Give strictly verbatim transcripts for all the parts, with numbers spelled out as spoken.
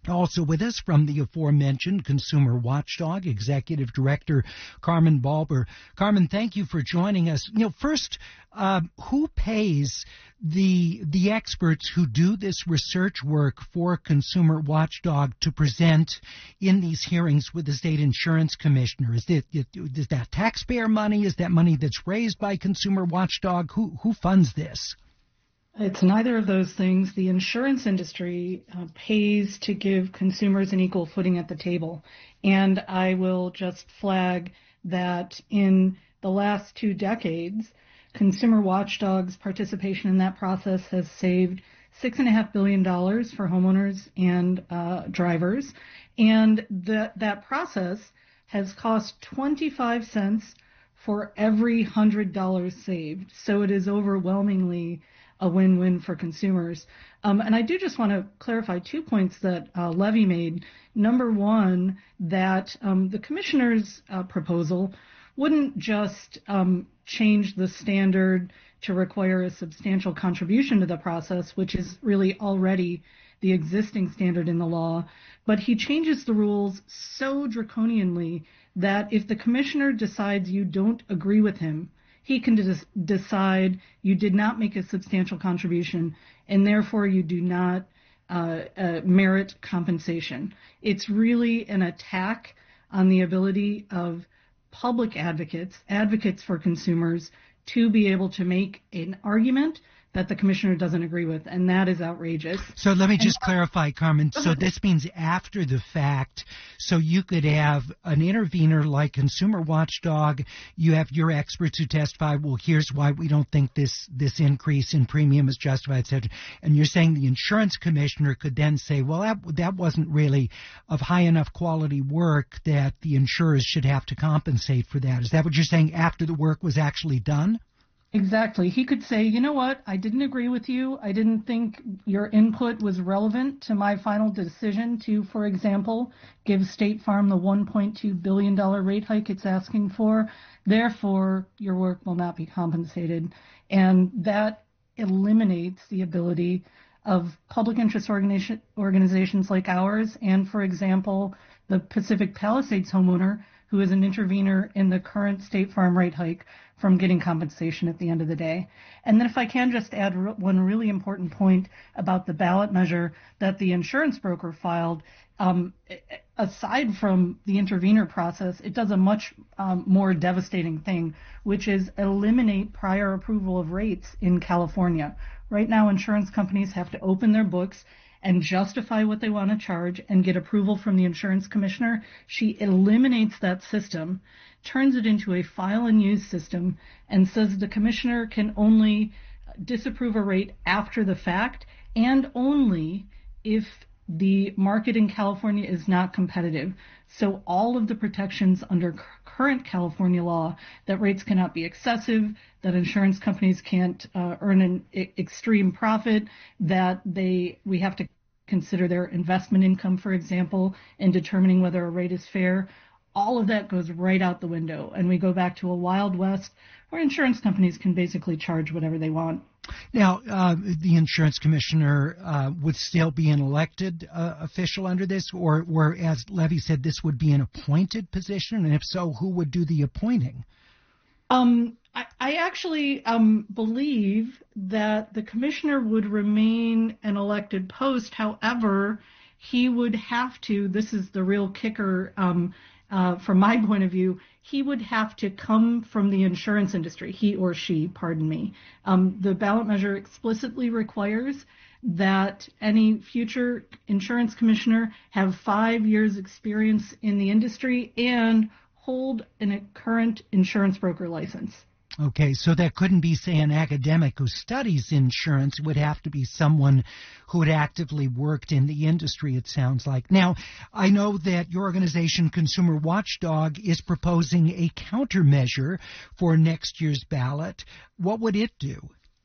Also with us from the aforementioned Consumer Watchdog, Executive Director Carmen Balber. Carmen, thank you for joining us. You know, first, uh, who pays the the experts who do this research work for Consumer Watchdog to present in these hearings with the State Insurance Commissioner? Is it, is that taxpayer money? Is that money that's raised by Consumer Watchdog? Who who funds this? It's neither of those things. The insurance industry uh, pays to give consumers an equal footing at the table. And I will just flag that in the last two decades, Consumer Watchdog's participation in that process has saved six point five billion dollars for homeowners and uh, drivers. And that that process has cost twenty-five cents for every one hundred dollars saved. So it is overwhelmingly a win-win for consumers. Um, and I do just want to clarify two points that uh, Levy made. Number one, that um, the commissioner's uh, proposal wouldn't just um, change the standard to require a substantial contribution to the process, which is really already the existing standard in the law, but he changes the rules so draconianly that if the commissioner decides you don't agree with him, he can des- decide you did not make a substantial contribution and therefore you do not uh, uh, merit compensation. It's really an attack on the ability of public advocates, advocates for consumers, to be able to make an argument that the commissioner doesn't agree with, and that is outrageous. So let me just and, clarify, Carmen. So this means after the fact, so you could have an intervener like Consumer Watchdog, you have your experts who testify, well, here's why we don't think this, this increase in premium is justified, et cetera. And you're saying the insurance commissioner could then say, well, that, that wasn't really of high enough quality work that the insurers should have to compensate for that. Is that what you're saying after the work was actually done? Exactly. He could say, you know what, I didn't agree with you. I didn't think your input was relevant to my final decision to, for example, give State Farm the one point two billion dollars rate hike it's asking for. Therefore, your work will not be compensated. And that eliminates the ability of public interest organization, organizations like ours and, for example, the Pacific Palisades homeowner, who is an intervener in the current State Farm rate hike, from getting compensation at the end of the day. And then if I can just add re- one really important point about the ballot measure that the insurance broker filed, um, aside from the intervener process, it does a much um, more devastating thing, which is eliminate prior approval of rates in California. Right now, insurance companies have to open their books and justify what they want to charge and get approval from the insurance commissioner. She eliminates that system, turns it into a file and use system, and says the commissioner can only disapprove a rate after the fact and only if the market in California is not competitive. So all of the protections under current California law, that rates cannot be excessive, that insurance companies can't uh, earn an e- extreme profit, that they we have to consider their investment income, for example, in determining whether a rate is fair. All of that goes right out the window, and we go back to a Wild West where insurance companies can basically charge whatever they want. Now, uh, the insurance commissioner uh, would still be an elected uh, official under this, or, or as Levy said, this would be an appointed position, and if so, who would do the appointing? Um, I, I actually um, believe that the commissioner would remain an elected post. However, he would have to, this is the real kicker, um, Uh, from my point of view, he would have to come from the insurance industry, he or she, pardon me. Um, the ballot measure explicitly requires that any future insurance commissioner have five years experience in the industry and hold a current insurance broker license. Okay, so that couldn't be, say, an academic who studies insurance. It would have to be someone who had actively worked in the industry, it sounds like. Now, I know that your organization, Consumer Watchdog, is proposing a countermeasure for next year's ballot. What would it do?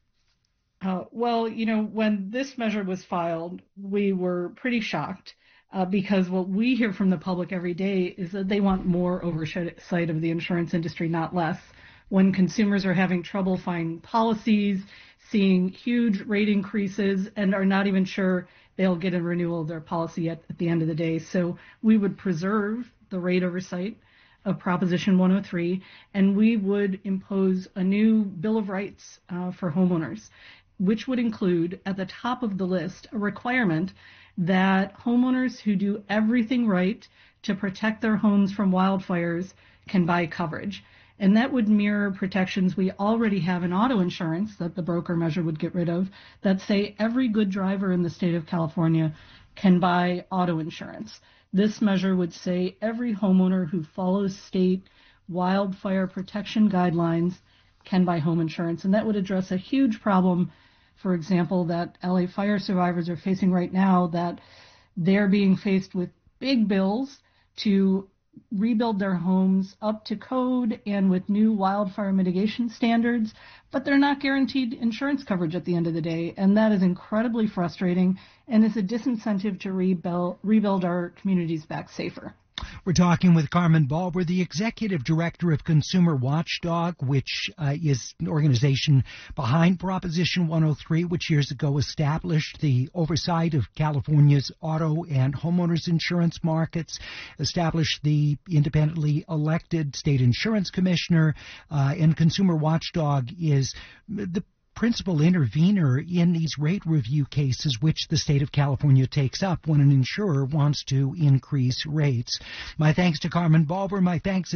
Uh, well, you know, when this measure was filed, we were pretty shocked. Uh, because what we hear from the public every day is that they want more oversight of the insurance industry, not less. When consumers are having trouble finding policies, seeing huge rate increases, and are not even sure they'll get a renewal of their policy at, at the end of the day. So we would preserve the rate oversight of Proposition one oh three, and we would impose a new Bill of Rights uh, for homeowners, which would include at the top of the list a requirement that homeowners who do everything right to protect their homes from wildfires can buy coverage. And that would mirror protections we already have in auto insurance that the broker measure would get rid of, that say every good driver in the state of California can buy auto insurance. This measure would say every homeowner who follows state wildfire protection guidelines can buy home insurance. And that would address a huge problem, for example, that L A fire survivors are facing right now, that they're being faced with big bills to rebuild their homes up to code and with new wildfire mitigation standards, but they're not guaranteed insurance coverage at the end of the day. And that is incredibly frustrating and is a disincentive to rebuild, rebuild our communities back safer. We're talking with Carmen Balber, the Executive Director of Consumer Watchdog, which uh, is an organization behind Proposition one oh three, which years ago established the oversight of California's auto and homeowners insurance markets, established the independently elected state insurance commissioner, uh, and Consumer Watchdog is the principal intervener in these rate review cases which the state of California takes up when an insurer wants to increase rates. My thanks to Carmen Balber. My thanks